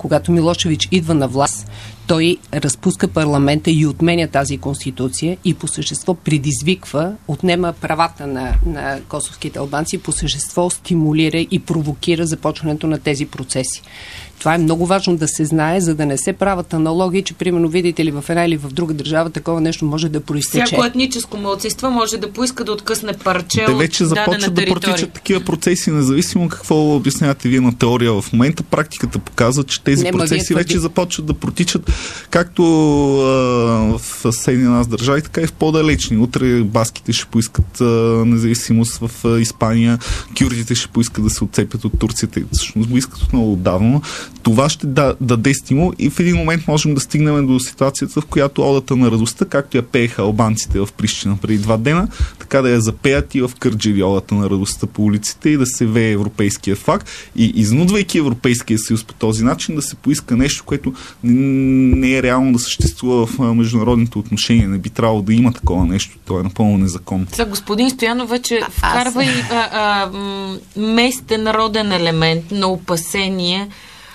когато Милошевич идва на власт, той разпуска парламента и отменя тази конституция и по същество предизвиква, отнема правата на косовските албанци, по същество стимулира и провокира започването на тези процеси. Това е много важно да се знае, за да не се правят аналогии, че примерно, видите ли, в една или в друга държава такова нещо може да проистече. Всяко етническо малцинство може да поиска да откъсне парче от дадена територия. Вече започват да протичат такива процеси, независимо какво обяснявате вие на теория в момента. Практиката показва, че тези процеси вече започват да протичат както в съседни нас държави, така и в по-далечни. Утре баските ще поискат независимост в Испания, кюрдите ще поискат да се отцепят от Турцията. Всъщност го искат много отдавна. Това ще даде стимул и в един момент можем да стигнем до ситуацията, в която одата на радостта, както я пееха албанците в Прищина преди 2 дена, така да я запеят и в Кърджали одата на радостта по улиците и да се вее европейския флаг и изнудвайки Европейския съюз по този начин да се поиска нещо, което не е реално да съществува в международните отношения. Не би трябвало да има такова нещо. То е напълно незаконно. Сега господин Стоянов вече вкарва и местен народен елемент на опасение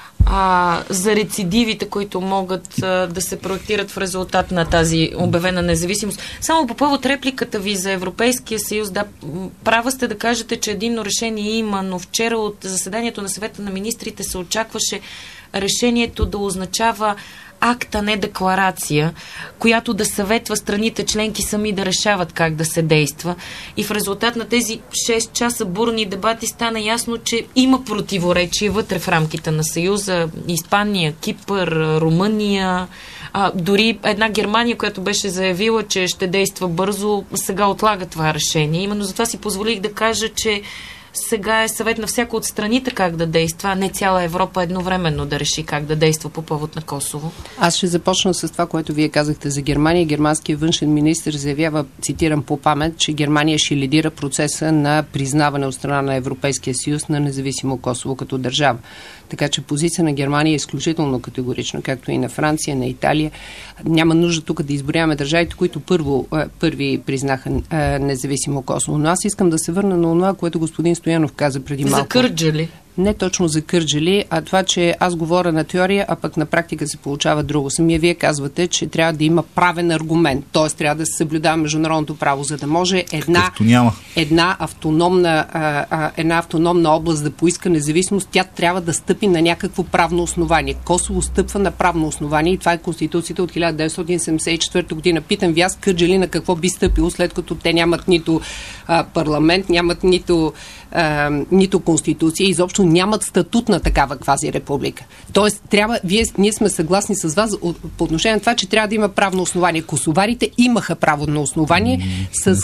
за рецидивите, които могат да се проектират в резултат на тази обявена независимост. Само по повод репликата ви за Европейския съюз, да, права сте да кажете, че единно решение има, но вчера от заседанието на съвета на министрите се очакваше решението да означава акт, а не декларация, която да съветва страните членки сами да решават как да се действа. И в резултат на тези 6 часа бурни дебати стана ясно, че има противоречие вътре в рамките на Съюза. Испания, Кипър, Румъния, дори една Германия, която беше заявила, че ще действа бързо, сега отлага това решение. Именно затова си позволих да кажа, че сега е съвет на всяко от страните как да действа, а не цяла Европа едновременно да реши как да действа по повод на Косово. Аз ще започна с това, което вие казахте за Германия. Германският външен министър заявява, цитирам по памет, че Германия ще лидира процеса на признаване от страна на Европейския съюз на независимо Косово като държава. Така че позиция на Германия е изключително категорична, както и на Франция, на Италия. Няма нужда тук да изброяваме държавите, които първи признаха независимо Косово. Но аз искам да се върна на това, което господин Стоянов каза преди малко. За Кърджали. Не точно за Кърджали, а това, че аз говоря на теория, а пък на практика се получава друго. Самия вие казвате, че трябва да има правен аргумент, т.е. трябва да се съблюдава международното право, за да може една автономна област да поиска независимост, тя трябва да стъпи на някакво правно основание. Косово стъпва на правно основание и това е Конституцията от 1974 година. Питам ви аз, Кърджали на какво би стъпило, след като те нямат нито парламент, нямат нито конституция, изобщо нямат статут на такава квазирепублика. Тоест, ние сме съгласни с вас по отношение на това, че трябва да има правно основание. Косоварите имаха право на основание с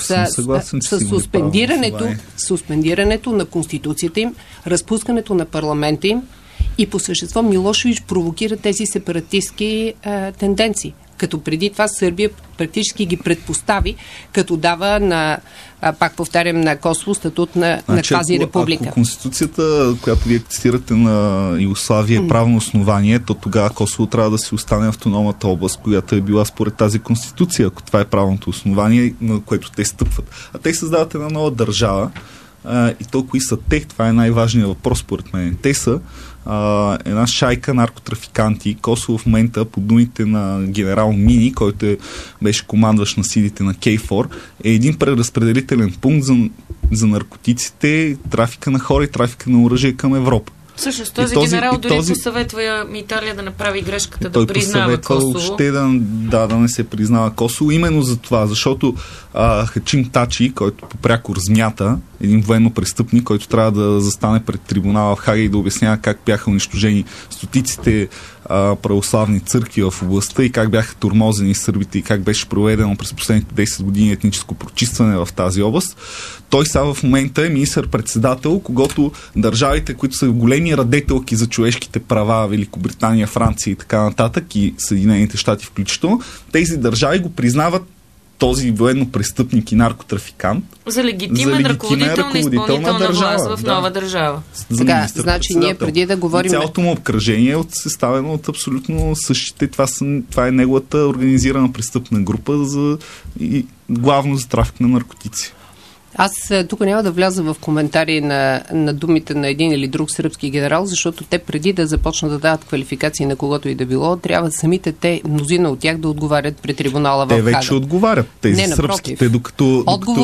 суспендирането на конституцията им, разпускането на парламента им и по същество Милошевич провокира тези сепаратистски тенденции. Като преди това Сърбия практически ги предпостави, като дава пак повтарям, на Косово статут на квази република. Ако Конституцията, която вие цитирате на Югославия е правно основание, то тогава Косово трябва да си остане автономната област, която е била според тази Конституция, ако това е правното основание, на което те стъпват. А те създават една нова държава и то кои са те, това е най-важният въпрос според мен. Те са една шайка наркотрафиканти. Косово в момента, по думите на генерал Мини, който беше командващ на силите на КФОР, е един преразпределителен пункт за наркотиците, трафика на хора и трафика на оръжие към Европа. Всъщност този генерал дори посъветва Италия да направи грешката да признава Косово. Той посъветва да не се признава Косово. Именно за това, защото Хачим Тачи, който попряко размята, един военно престъпник, който трябва да застане пред трибунала в Хага и да обяснява как бяха унищожени стотиците православни църкви в областта и как бяха тормозени сърбите и как беше проведено през последните 10 години етническо прочистване в тази област. Той сега в момента е министър-председател, когато държавите, които са големи радетелки за човешките права, Великобритания, Франция и така нататък, и Съединените щати включително, тези държави го признават този военно престъпник и наркотрафикант за легитимен ръководител на изпълнителна власт в нова държава. Сега, значи ние преди да говорим... Цялото му обкръжение е съставено от абсолютно същите. Това е неговата организирана престъпна група главно за трафик на наркотици. Аз тук няма да вляза в коментари на думите на един или друг сръбски генерал, защото те преди да започнат да дават квалификации на когото и да било, трябва самите те, мнозина от тях, да отговарят пред трибунала в Хага. Те вече отговарят, тези сръбските, докато...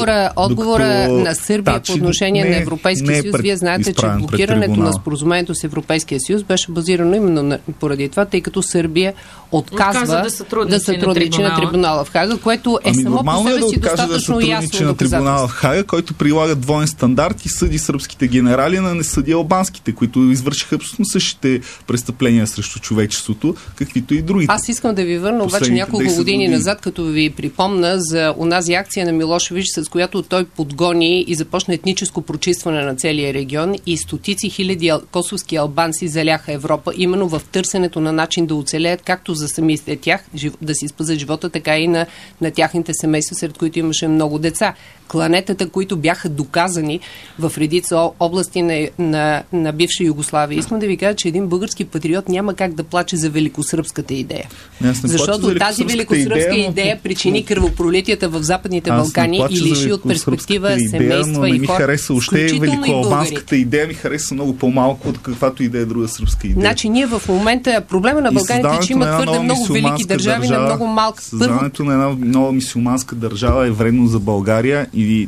Отговора на Сърбия по отношение на Европейския съюз, вие знаете, че блокирането на споразумението с Европейския съюз беше базирано именно поради това, тъй като Сърбия отказва да сътрудничи на трибунала в Хага, което е само по себе си достатъчно ясно доказателство. Който прилага двоен стандарт и съди сръбските генерали, на не съди албанските, които извършиха абсолютно същите престъпления срещу човечеството, каквито и другите. Аз искам да ви върна обаче няколко години назад, като ви припомна за онази акция на Милошевич, с която той подгони и започна етническо прочистване на целия регион и стотици хиляди косовски албанци заляха Европа, именно в търсенето на начин да оцелеят както за самите тях, да си спазят живота, така и на тяхните семейства, сред които имаше много деца. Кланетата, които бяха доказани в редица области на бивша Югославия. Искам да ви кажа, че един български патриот няма как да плаче за великосръбската идея. Защото тази великосръбска идея причини кръвопролитията в Западните Балкани и лиши от перспектива семейства и хора. Хареса още великоалбанската идея, ми хареса много по-малко от каквато и да е друга сръбска идея. Значи ние в момента, проблема на Балканите е, че има твърде много велики държави на много малка. Създаването на една нова мюсюлманска държава е вредно за България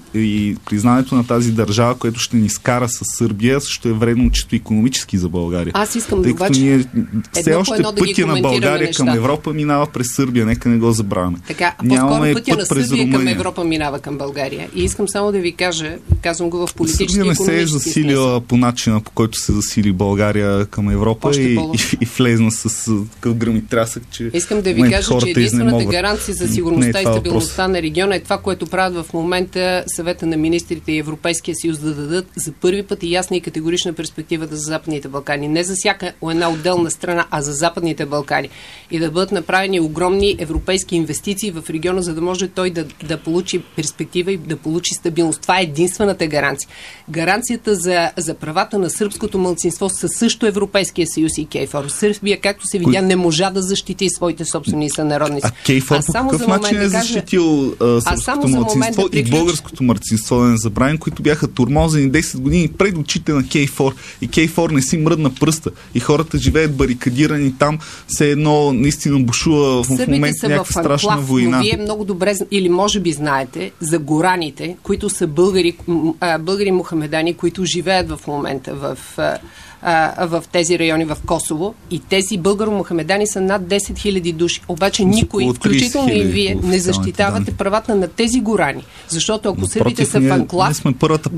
и признането на тази държава, което ще ни скара с Сърбия, също е вредно чисто икономически за България. Аз искам да обаче все още пътя на България към Европа минава през Сърбия, нека не го забравяме. Така, по-скоро пътя на Сърбия към Европа минава към България. И искам само да ви кажа, казвам го в политически и икономически Сърбия не се е засилила по начина, по който се засили България към Европа и влезна с гръм и трясък, че искам да ви кажа, че единствената гаранция за сигурността и стабилността на региона е това, което правят в момента Съвета на министрите и Европейския съюз, да дадат за първи път и ясна и категорична перспектива за Западните Балкани. Не за всяка една отделна страна, а за Западните Балкани. И да бъдат направени огромни европейски инвестиции в региона, за да може той да получи перспектива и да получи стабилност. Това е единствената гаранция. Гаранцията за правата на сръбското малцинство са също Европейския съюз и КФОР. Сърбия, както се видя, не можа да защити своите собствени сънародници. А КФОР по какъв начин е защитил сръбското малцинство и българското малцинство, да не забравим, които бяха тормозени 10 години пред очите на КФОР и КФОР не си мръдна пръста и хората живеят барикадирани там, все едно наистина бушува в момента някаква страшна война. Но вие много добре, или може би знаете, за гораните, които са българи мухамедани, които живеят в момента в тези райони в Косово, и тези българо-мухамедани са над 10 000 души. Обаче никой, включително и вие, не защитавате правата на тези горани. Защото ако сърбите са в анклав, ние сме първата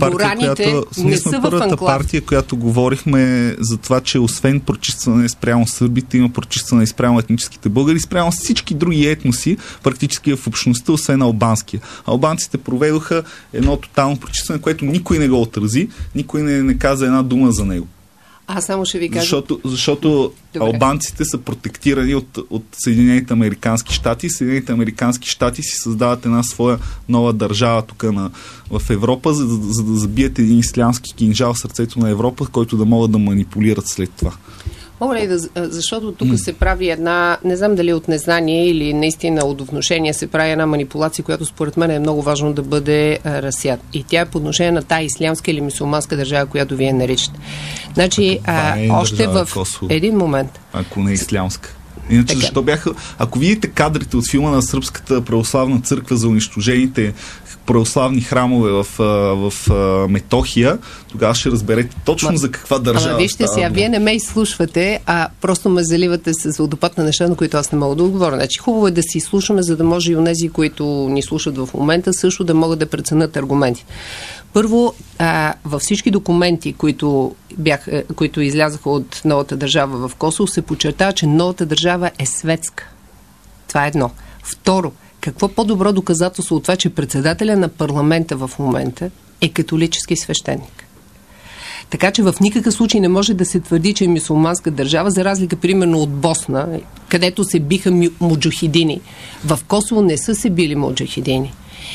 партия, която говорихме за това, че освен прочистване спрямо сърбите, има прочистване спрямо етническите българи, спрямо всички други етноси, практически в общността, освен албанския. Албанците проведоха едно тотално прочистване, което никой не го отрази, никой не каза една дума за него. Аз само ще ви кажа. Защото албанците са протектирани от Съединените американски щати. Съединените американски щати си създават една своя нова държава тук в Европа, за да забият един ислямски кинжал в сърцето на Европа, който да могат да манипулират след това. Мога ли защото тук се прави една, не знам дали от незнание или наистина от внушение, се прави една манипулация, която според мен е много важно да бъде разсят. И тя е по отношение на тая ислямска или мюсюлманска държава, която вие наричате. Значи, още в един момент. Ако не е ислямска. Иначе защо бяха... Ако видите кадрите от филма на Сръбската православна църква за унищожените православни храмове в Метохия, тогава ще разберете точно за каква държава. Вижте сега, вие не ме изслушвате, а просто ме заливате с водопад на неща, на които аз не мога да отговоря. Значи хубаво е да си слушаме, за да може и онези, които ни слушат в момента, също да могат да преценят аргументи. Първо, във всички документи, които излязаха от новата държава в Косово, се подчертава, че новата държава е светска. Това е едно. Второ, какво по-добро доказателство от това, че председателя на парламента в момента е католически свещеник? Така че в никакъв случай не може да се твърди, че е мюсюлманска държава, за разлика примерно от Босна, където се биха муджахидини. В Косово не са се били муджахидини.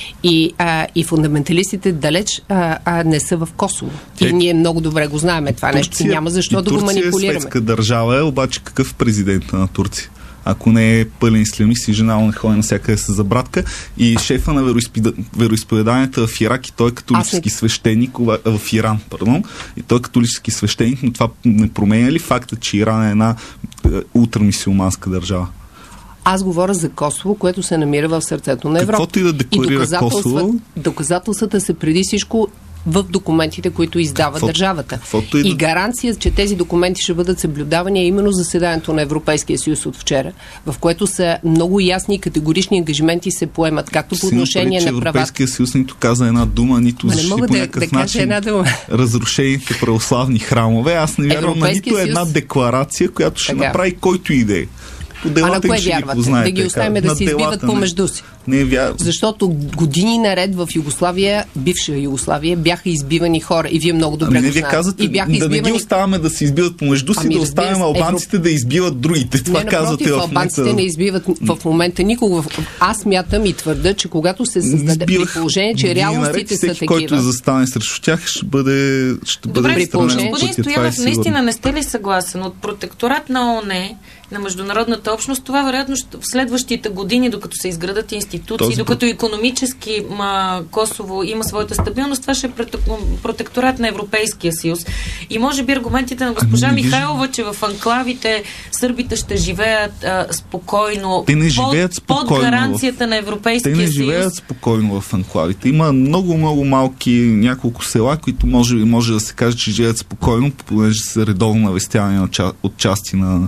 И фундаменталистите далеч не са в Косово. И ние много добре го знаем това нещо. Няма защо да го манипулираме. Турция е светска държава, обаче какъв президент на Турция? ако не е пълен ислямист и жена, не ходи навсякъде с забратка. И шефа на вероизповеданията в Ирак, и той е католически свещеник, в Иран, и той е католически свещеник, но това не променя ли факта, че Иран е една ултрамисюлманска държава? Аз говоря за Косово, което се намира в сърцето на Европа. Каквото и да декларира Косово... Доказателствата са преди всичко в документите, които издава държавата. И гаранция, че тези документи ще бъдат съблюдавани, е именно заседанието на Европейския съюз от вчера, в което са много ясни и категорични ангажименти се поемат, както по отношение на правата. Европейския съюз нито каза една дума, нито защити по някакъв начин разрушените православни храмове. Аз не вярвам на нито една декларация, която ще направи който и да е. А на кое вярвате? Да ги оставим да се избиват помежду си. Защото години наред в Югославия, бивша Югославия, бяха избивани хора. И вие много добре го знаете. Казвате, не ги оставаме да се избиват помежду си, да оставим албанците да избиват другите. Това казвате в албанците не избиват в момента никога. Аз мятам и твърда, че когато се създаде при положение, че реалностите са такива. Който застане срещу тях, ще бъде добре, господин Стоянов, наистина не сте ли съгласен? От протекторат на ООН, на международната общност, това вероятно в следващите години, докато се изградат институции, докато икономически Косово има своята стабилност, това ще е протекторат на Европейския съюз. И може би аргументите на госпожа Михайлова, че в анклавите сърбите ще живеят спокойно, под гаранцията на Европейския съюз. Те не живеят спокойно в анклавите. Има много малки няколко села, които може да се каже, че живеят спокойно, понеже са редовно навестявани от части на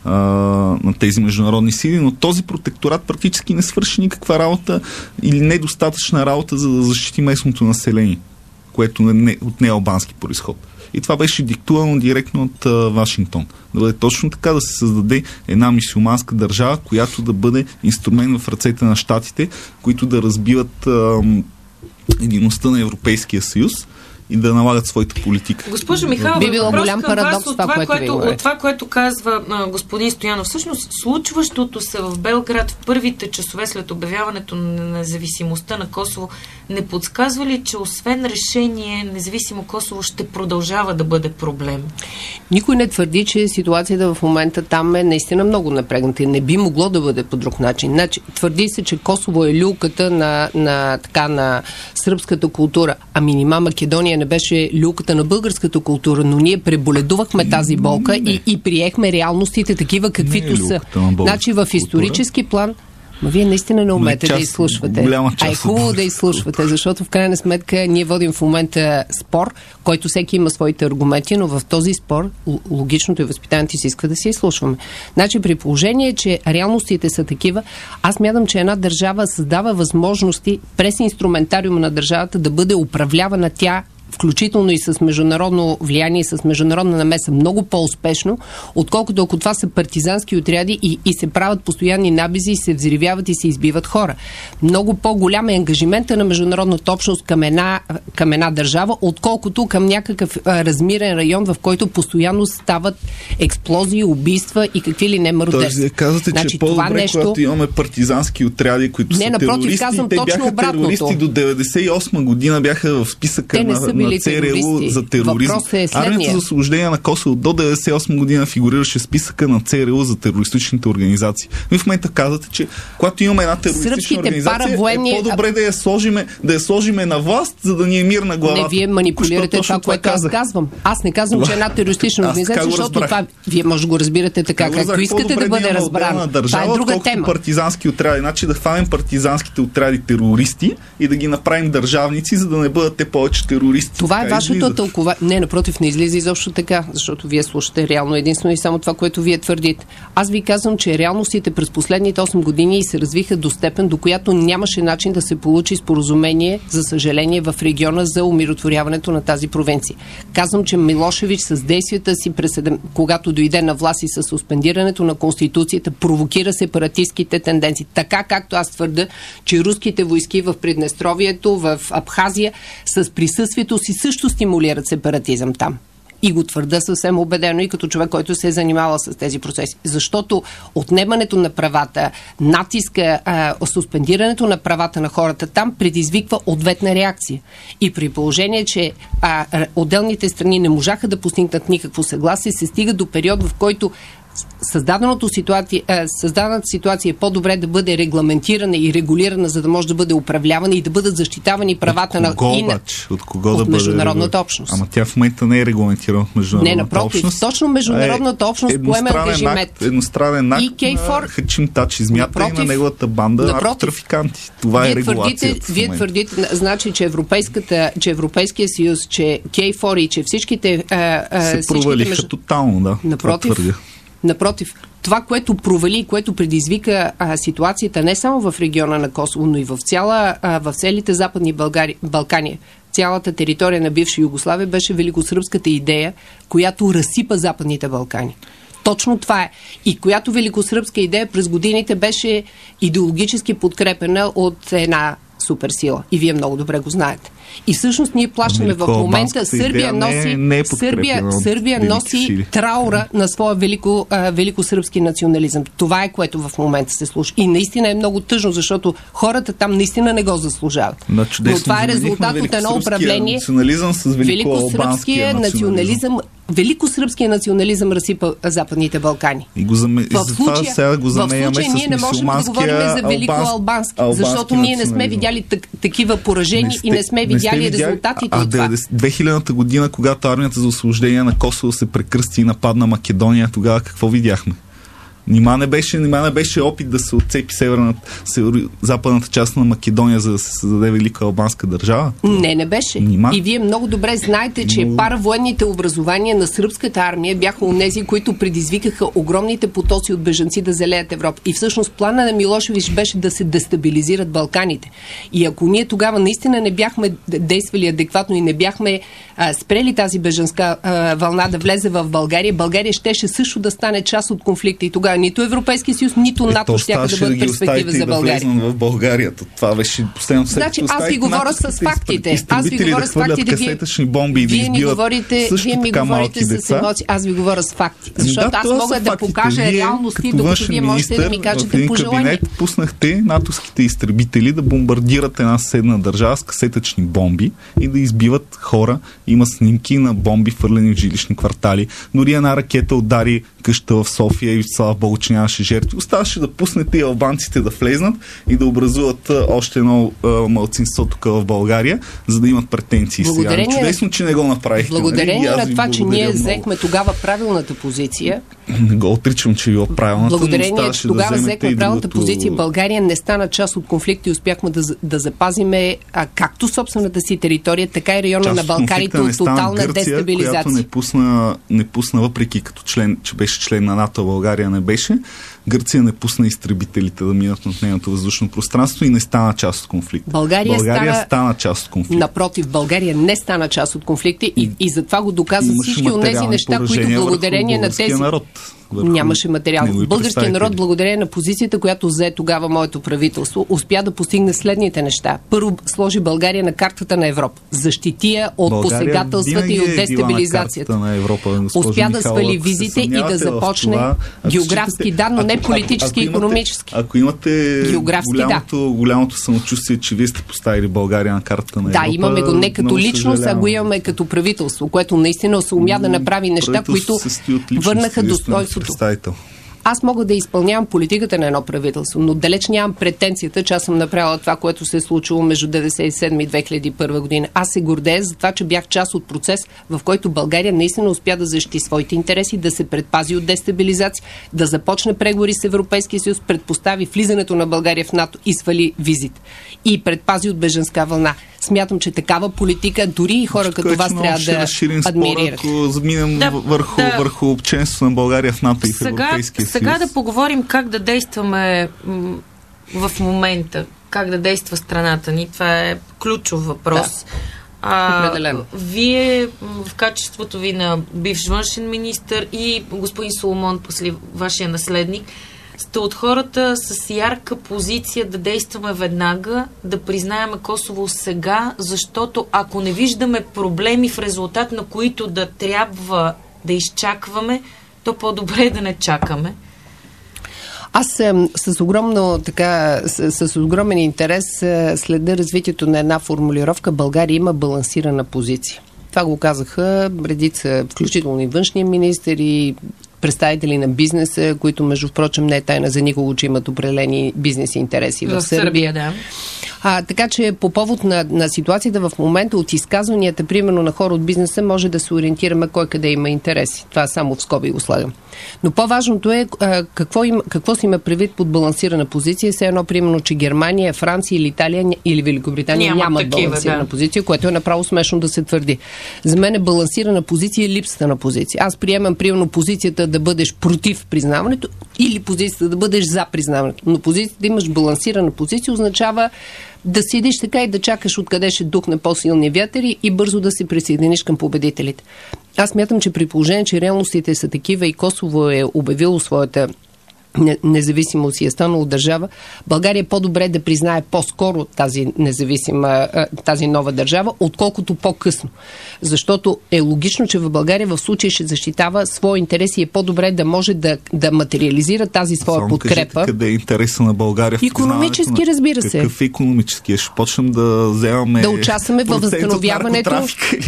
тези международни сили, но този протекторат практически не свърши никаква работа или недостатъчна работа, за да защити местното население, което е от неалбански произход. И това беше диктувано директно от Вашингтон. Да бъде точно така, да се създаде една мюсюлманска държава, която да бъде инструмент в ръцете на щатите, които да разбиват единността на Европейския съюз и да налагат своята политика. Госпожо Михайлова, би било голям парадокс от това, което казва господин Стоянов. Всъщност, случващото се в Белград в първите часове след обявяването на независимостта на Косово не подсказва ли, че освен решение, независимо Косово ще продължава да бъде проблем? Никой не твърди, че ситуацията в момента там е наистина много напрегната и не би могло да бъде по друг начин. Значи, твърди се, че Косово е люлката на сръбската култура, а Минима Македония не беше люлката на българската култура, но ние преболедувахме тази болка и приехме реалностите такива, каквито са. Значи в исторически план, вие наистина не умеете да изслушвате. А е хубаво да изслушвате, защото в крайна сметка ние водим в момента спор, който всеки има своите аргументи, но в този спор логичното и възпитанието си иска да се изслушваме. Значи при положение, че реалностите са такива, аз мятам, че една държава създава възможности през инструментариума на държавата да бъде управлявана тя, включително и с международно влияние и с международна намеса, много по-успешно, отколкото ако това са партизански отряди и се правят постоянни набези, и се взривяват и се избиват хора. Много по-голям е ангажимента на международната общност към една държава, отколкото към някакъв размирен район, в който постоянно стават експлозии, убийства и какви ли не мародерства. Тоест, казвате, че по-добре, когато имаме партизански отряди, които са терористи, те бяха терористи до 98 година, бяха в списъка на ЦРУ за тероризъм. Армията за освобождение на Косово до 98 година фигурираше в списъка на ЦРУ за терористичните организации. Вие в момента казвате, че когато имаме една терористична организация, е по-добре да я сложиме на власт, за да ни е мир на главата. Не, вие манипулирате това, което аз казвам. Аз не казвам, че една терористична организация, защото това вие може да го разбирате така, както искате да бъде разбрано. Това е друга тема. Партизански отряди. Значи да хванем партизанските отряди терористи и да ги направим държавници, за да не бъдат те повече терористи. Това е вашето тълкова. Не, напротив, не излиза изобщо така, защото вие слушате реално единствено и само това, което вие твърдите. Аз ви казвам, че реалностите през последните 8 години се развиха до степен, до която нямаше начин да се получи споразумение, за съжаление, в региона за умиротворяването на тази провинция. Казвам, че Милошевич с действията си, когато дойде на власт и с суспендирането на Конституцията, провокира сепаратистските тенденции. Така както аз твърда, че руските войски в Приднестровието, в Абхазия, с присъствието си също стимулират сепаратизъм там. И го твърда съвсем убедено и като човек, който се е занимавал с тези процеси. Защото отнемането на правата, натиска, суспендирането на правата на хората там предизвиква ответна реакция. И при положение, че отделните страни не можаха да постигнат никакво съгласие, се стига до период, в който създадената ситуация е по-добре да бъде регламентирана и регулирана, за да може да бъде управлявана и да бъдат защитавани правата от кого от международната общност. Ама тя в момента не е регламентирана от международната общност. Точно международната общност поема ангажимент. Едностранен акт на Хачим Тачи, измята и на неговата банда наркотрафиканти. Това е регулацията. Вие твърдите, значи, че Европейския съюз, че K4 и че всичките се провалиха тотално, да. Напротив, това, което провали, което предизвика ситуацията не само в региона на Косово, но и в целите Западни Балкани, цялата територия на бивша Югославия, беше великосръбската идея, която разсипа Западните Балкани. Точно това е. И която великосръбска идея през годините беше идеологически подкрепена от една суперсила. И вие много добре го знаете. И всъщност ние плащаме в момента, Сърбия носи траура на своя великосръбски национализъм. Това е, което в момента се случва. И наистина е много тъжно, защото хората там наистина не го заслужават. Но това е резултат от едно управление. Великосръбския национализъм разсипа Западните Балкани. В случая ние не можем да говорим за великоалбански, защото ние не сме видяли такива поражения и не сме видяли резултатите от това. 2000-та година, когато армията за освобождение на Косово се прекръсти и нападна Македония, тогава какво видяхме? Нима не беше опит да се отцепи западната част на Македония, за да се създаде велика албанска държава? Не беше. И вие много добре знаете, че паравоенните образования на сръбската армия бяха онези, които предизвикаха огромните потоци от бежанци да залеят Европа. И всъщност плана на Милошевич беше да се дестабилизират Балканите. И ако ние тогава наистина не бяхме действали адекватно и не бяхме спрели тази бежанска вълна да влезе в България, България щеше също да стане част от конфликта. И тогава нито Европейски съюз, нито НАТО щяха да бъдат перспектива за България. В България. Това беше последното. Значи аз ви говоря с фактите. Аз ви говоря с фактите. Вие ми говорите с емоции. Аз ви говоря с факти. Защото аз мога да покажа реалности, докато вие можете да ми кажете пожелания. Пуснахте натовските изтребители да бомбардират една съседна държава с касетъчни бомби и да избиват хора. Има снимки на бомби, фърлени в жилищни квартали. Дори една ракета удари къща в София и слава Богу, че нямаше жертви. Оставаше да пуснете и албанците да влезнат и да образуват още едно малцинство тук в България, за да имат претенции. Чудесно, че не го направихте. Благодарение на това, че ние взехме тогава правилната позиция. Не го отричам, че било правилната. Благодарение, че тогава взехме правилната позиция. България не стана част от конфликта и успяхме да запазиме както собствената си територия, така и района на Балканите от тотална дестабилизация. Която не пусна, въпреки като член, че беше член на НАТО, България не беше. Гърция не пусна изтребителите да минат над нейното въздушно пространство и не стана част от конфликта. България стана част от конфликта. Напротив, България не стана част от конфликта и затова го доказа всички от тези неща, които благодарение на тези... народ. Нямаше материал. Българският народ, благодарение на позицията, която взе тогава моето правителство, успя да постигне следните неща. Първо, сложи България на картата на Европа. Защити я от посегателствата и от дестабилизацията. Успя да свали визите и да започне географски, но не политически и икономически. Ако имате голямото самочувствие, че вие сте поставили България на картата на Европа. Да, имаме го не като личност, а го имаме като правителство, което наистина се умя да направи неща, които върнаха достойството. Аз мога да изпълнявам политиката на едно правителство, но далеч нямам претенцията, че аз съм направила това, което се е случило между 1997 и 2001 година. Аз се гордея за това, че бях част от процес, в който България наистина успя да защити своите интереси, да се предпази от дестабилизация, да започне преговори с Европейския съюз, предпостави влизането на България в НАТО и свали визите. И предпази от бежанска вълна. Смятам, че такава политика дори и хора като вас трябва да адмирират. Ако заминем върху членството на България в НАТО и в Европейския съюз. Сега да поговорим как да действаме в момента, как да действа страната ни. Това е ключов въпрос. Определено. Вие в качеството ви на бивш външен министър и господин Соломон, после вашия наследник, сте от хората с ярка позиция да действаме веднага, да признаем Косово сега, защото ако не виждаме проблеми, в резултат на които да трябва да изчакваме, то по-добре е да не чакаме. Аз с огромен интерес следя развитието на една формулировка. България има балансирана позиция. Това го казаха редица, включително и външния министър и представители на бизнеса, които между впрочем не е тайна за никого, че имат определени бизнес интереси в Сърбия. Да. Така че по повод на ситуацията в момента от изказванията, примерно на хора от бизнеса, може да се ориентираме кой къде има интереси. Това само в скоби го слагам. Но по-важното е какво си има предвид под балансирана позиция. Все едно, примерно, че Германия, Франция или Италия или Великобритания нямат балансирана позиция, което е направо смешно да се твърди. За мен е балансирана позиция липсата на позиция. Аз приемам, примерно, позицията да бъдеш против признаването или позицията да бъдеш за признаването. Но позицията да имаш балансирана позиция означава да седиш така и да чакаш откъде ще духне по-силни вятъри и бързо да се присъединиш към победителите. Аз мятам, че при положение, че реалностите са такива и Косово е обявило своята независимост и е станало държава, България е по-добре да признае по-скоро тази нова държава, отколкото по-късно. Защото е логично, че в България в случай ще защитава своя интерес и е по-добре да може да материализира тази своя подкрепа. Кажете, къде е интереса на България в икономически, разбира се. Какъв е икономически? Ще почнем да вземаме да участваме във възстановяването.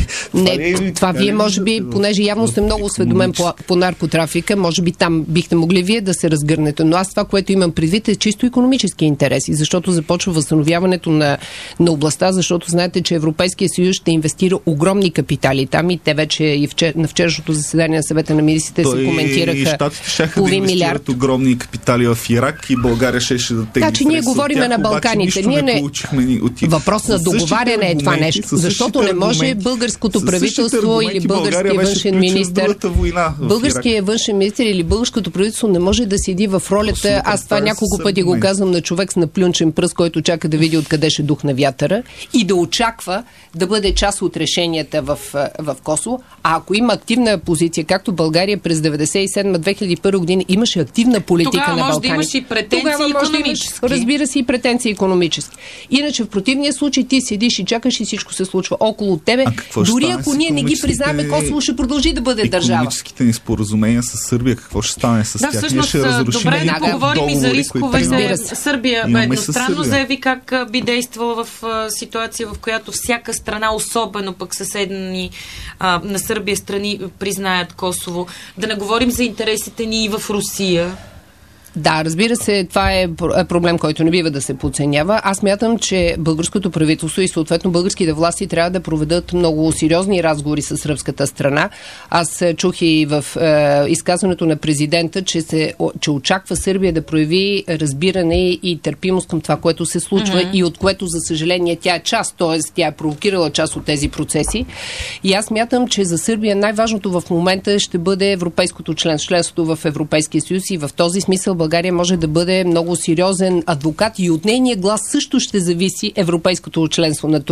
Това вие може би, понеже явно сте много осведомен по наркотрафика, може би там бихте могли вие да се разгърнете. Но аз това, което имам предвид, е чисто икономически интереси, защото започва възстановяването на областта, защото знаете, че Европейския съюз ще инвестира огромни капитали там и те вече и на вчерашното заседание на съвета на министрите се коментираха. И щатите щяха да инвестират огромни капитали в Ирак и България ще да теги. Така че ние говорим на Балканите. Ние не въпрос на договаряне е това нещо, защото не може българското правителство или българския външен министър, българския външен министър или българското правителство не може да седи в ролята. Аз това няколко пъти го казвам на човек с наплюнчен пръст, който чака да види откъде ще духне вятъра и да очаква да бъде част от решенията в Косово. А ако има активна позиция, както България през 1997-2001 година имаше активна политика на Балканите. Тогава може да имаш и претенции икономически. Разбира се, и претенции икономически. Иначе в противния случай ти седиш и чакаш и всичко се случва около тебе. Дори ако ние не ги признаваме, Косово ще продължи да бъде държава. Икономическите ни споразумения с Сърбия, какво ще стане с тях? Всъщност, ще разрушим добре да поговорим и за рискове. Сърбия едностранно заяви как би действала в ситуация, в която всяка страна, особено пък съседни на Сърбия страни, признаят Косово. Да не говорим за интересите ни и в Русия. Да, разбира се, това е проблем, който не бива да се подценява. Аз мятам, че българското правителство и съответно българските власти трябва да проведат много сериозни разговори с сръбската страна. Аз чух и в изказването на президента, че очаква Сърбия да прояви разбиране и търпимост към това, което се случва и от което, за съжаление, тя е част, т.е. тя е провокирала част от тези процеси. И аз мятам, че за Сърбия най-важното в момента ще бъде европейското членството в Европейския съюз и в този смисъл България може да бъде много сериозен адвокат и от нейния глас също ще зависи европейското членство на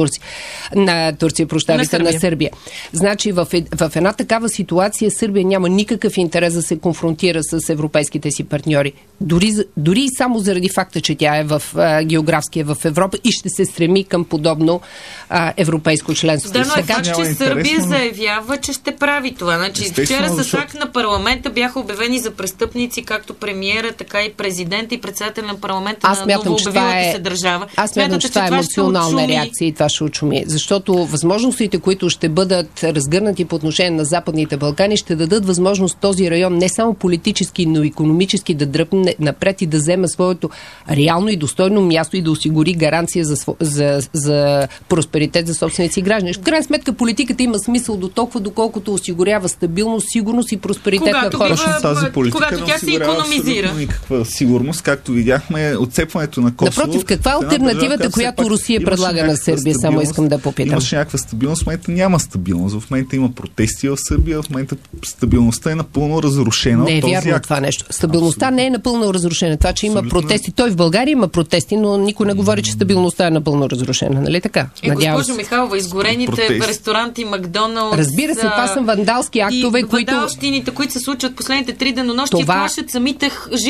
Сърбия. Значи в една такава ситуация Сърбия няма никакъв интерес да се конфронтира с европейските си партньори. Дори и само заради факта, че тя е географски в Европа и ще се стреми към подобно европейско членство. Да, но е факт, че Сърбия заявява, че ще прави това. Значи, вчера с акт на парламента бяха обявени за престъпници, както премиера, така и президент и председател на парламента на новообявилата се държава. Аз смятам, че това е емоционална реакция и това ще очуми. Защото възможностите, които ще бъдат разгърнати по отношение на Западните Балкани, ще дадат възможност този район не само политически, но и икономически да дръпне напред и да вземе своето реално и достойно място и да осигури гаранция за просперитет за собствените си граждани. В крайна сметка политиката има смисъл до толкова, доколкото осигурява стабилност, сигурност и просперитет на хората. Когато тя се икономизира. Никаква сигурност, както видяхме, отцепването на Косово. Напротив, каква е алтернативата, която Русия предлага на Сърбия? Само искам да попитам. Имаше някаква стабилност, в момента няма стабилност. В момента има протести в Сърбия, в момента стабилността е напълно разрушена. Не е вярно това нещо. Стабилността не е напълно разрушена. Това, че има протести. Той в България има протести, но никой не говори, че стабилността е напълно разрушена. Нали така? Госпожо Михайлова, изгорените ресторанти Макдоналдс. Разбира се, това са вандалски актове, вандалщините, които се случват последните 3 денонощия, плашат самите жители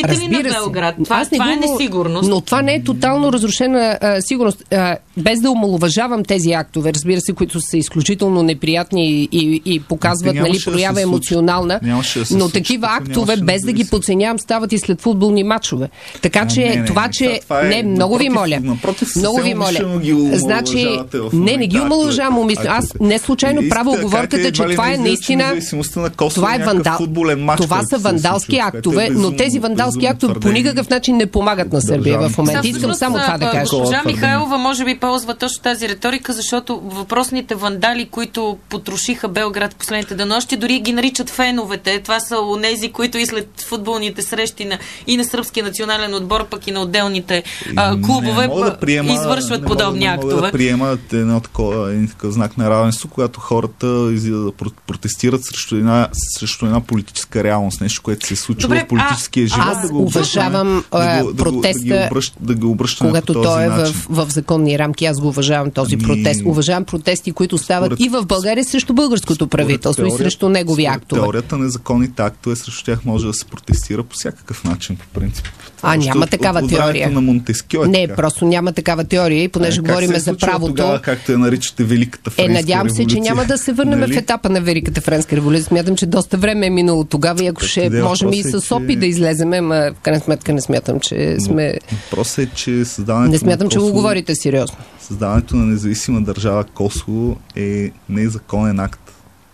ли на Белград? Това е несигурност. Но това не е тотално разрушена сигурност. Без да омаловажавам тези актове, разбира се, които са изключително неприятни и показват проява емоционална, но такива актове, без да ги подценявам, стават и след футболни матчове. Така че много ви моля. Много ви моля. Значи, не ги омаловажавам. Аз не случайно правя оговорката, че това е наистина... Това е това са вандалски актове, но тези вандалски актове по никакъв начин не помагат на Сърбия в момента. Искам само това да кажа. Госпожа Михайлова може би ползва точно тази риторика, защото въпросните вандали, които потрошиха Белград последните денонощи, дори ги наричат феновете. Това са онези, които и след футболните срещи и на сръбския национален отбор, пък и на отделните клубове извършват подобни актове. Да приемат един такъв знак на равенство, когато хората излизат да протестират срещу една политическа реалност, нещо, което се случва в политическия живот. Аз уважавам протеста, когато той е в законни рамки. Аз го уважавам този протест. Уважавам протести, които стават и в България срещу българското правителство и срещу негови актове. Теорията на законните актове, срещу тях може да се протестира по всякакъв начин, по принцип. Няма такава теория. На Монтескьо не, просто няма такава теория и понеже говорим за правото. Тогава, както я наричате Великата френска революция. Надявам се, че няма да се върнем в етапа на Великата френска революция. Смятам, че доста време е минало тогава и ако ще можем и с опит да излеземе, в крайна сметка не смятам, че сме... Въпросът е, че създаването не смятам, че го говорите сериозно. Създаването на независима държава Косово е незаконен акт.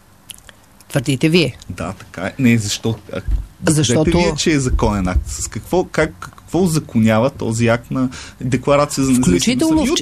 Твърдите вие? Да, така е. Не, защото вие, че е законен акт. С какво узаконява този акт на декларация за независимост?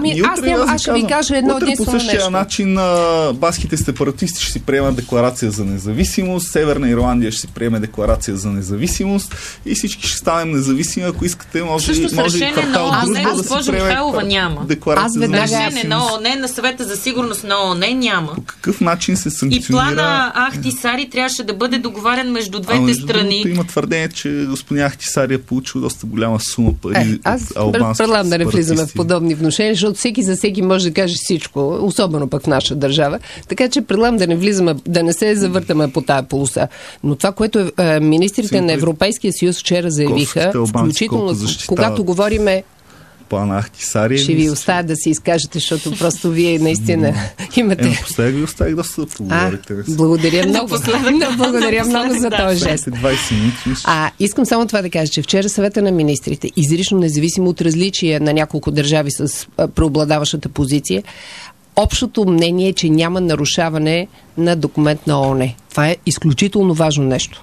Аз ще ви кажа едно единствено нещо. По същия начин баските сепаратисти ще си приемат декларация за независимост, Северна Ирландия ще си приеме декларация за независимост и всички ще станем независими. Ако искате, може и квартал дружба да си приеме декларация за независимост. Решение на ООН, на Съвета за сигурност на ООН няма. По какъв начин се санкционира? И плана Ахтисари трябваше да бъде договарен между двете страни. Има твърдение, че господин Ахтисари е получил доста голяма сума пари. Аз предлагам да не влизаме в подобни внушения, защото всеки за всеки може да каже всичко, особено пък в наша държава. Така че предлагам да не влизаме, да не се завъртаме по тая полоса. Но това, което министрите на Европейския съюз вчера заявиха, включително когато говориме плана Ахтисари. Ще ви оставя да си изкажете, защото просто вие наистина имате... Напоследък ви оставих доста да поговорите. Благодаря много. Благодаря много за този жест. 20 минути. Искам само това да кажа, че вчера Съвета на министрите, изрично независимо от различия на няколко държави с преобладаващата позиция, общото мнение е, че няма нарушаване на документ на ООН. Това е изключително важно нещо.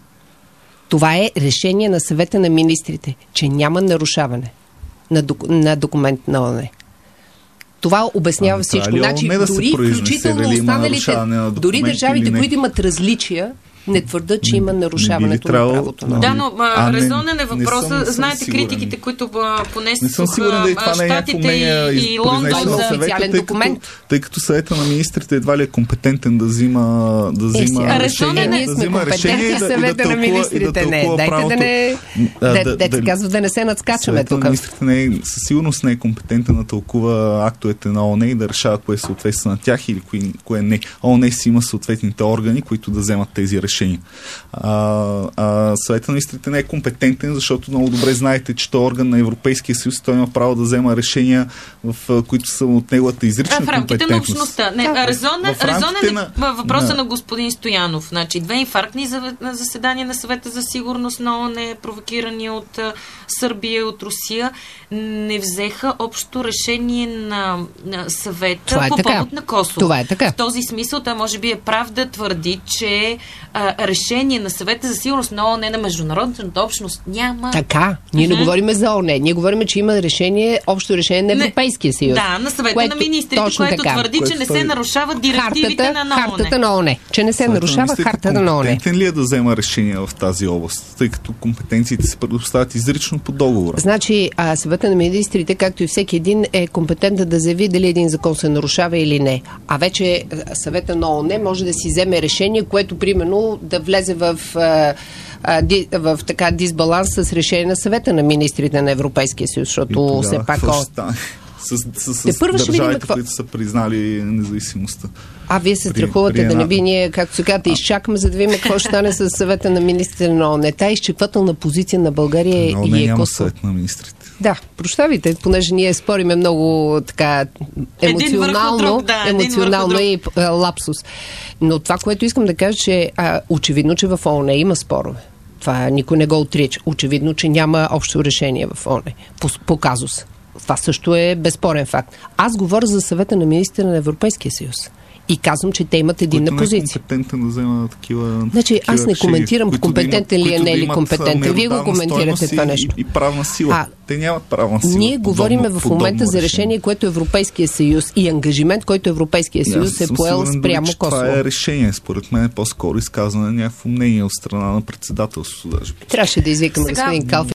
Това е решение на Съвета на министрите, че няма нарушаване на документ на ООН. Това обяснява всичко. Значи, дори включително останалите, дори държавите, които имат различия, не твърдат, че има нарушаването на правото на. Да, но резонен е въпроса. Знаете критиките, които понесоха Щатите и Лондон за официален документ. Тъй като Съвета на министрите едва ли е компетентен да взима решение. Ние сме компетентни, Съвета на министрите не. Дайте да не казва да не се надскачаме тук. Съвета на министрите със сигурност не е компетентен да тълкува актовете на ООН и да решава кое съответства на тях или кое не. ООН си има съответните органи, които да вземат тези решения. Съветът на министрите не е компетентен, защото много добре знаете, че той е орган на Европейския съюз, той има право да взема решения, в които са от неговата изрична компетентност. В рамките на общността. Резонен е въпроса на господин Стоянов. Значи, 2 инфарктни заседания на Съвета за сигурност на ООН, провокирани от Сърбия, от Русия, не взеха общо решение на Съвета по повод на Косово. Това е така. В този смисъл той може би е прав да твърди, че решение на Съвета за сигурност на ООН на международната общност няма. Така. Ние не говорим за ООН. Ние говорим, че има решение, общо решение на Европейския съюз. Да, на Съвета на министрите, което твърди, че не се нарушават директивите на ООН. Хартата на ООН. Че не се нарушава хартата на ООН. Компетентен ли е да взема решения в тази област, тъй като компетенциите се предоставят изрично по договора? Значи, Съвета на министрите, както и всеки един, е компетентен да заяви дали един закон се нарушава или не. А вече Съвета на ООН може да си вземе решение, което примерно да влезе в така дисбаланс с решение на Съвета на министрите на Европейския съюз, защото все пак... с държавите, които са признали независимостта. Вие се страхувате да не би ние, както се казва, да изчакаме, за да видим какво ще стане с съвета на министрите на ООН. Тая изчепвателна позиция на България и няма съвет на министрите. Да, прощавайте, понеже ние спориме много така емоционално и лапсус. Но това, което искам да кажа, че очевидно, че в ООН има спорове. Това никой не го отрича. Очевидно, че няма общо решение в ООН по казус. Това също е безспорен факт. Аз говоря за съвета на министрите на Европейския съюз. И казвам, че те имат единна позиция. Който не е компетентен да взема такива... Значи, аз не коментирам компетентен ли е, не е ли компетентен. Вие го коментирате това нещо. И правна сила. Те нямат правна сила. Ние говориме в момента за решение, което Европейския съюз и ангажимент, който Европейския съюз е поел спрямо Косово. Това е решение. Според мен е по-скоро изказване на някакво мнение от страна на председателството. Трябваше да извикаме господин Калфин.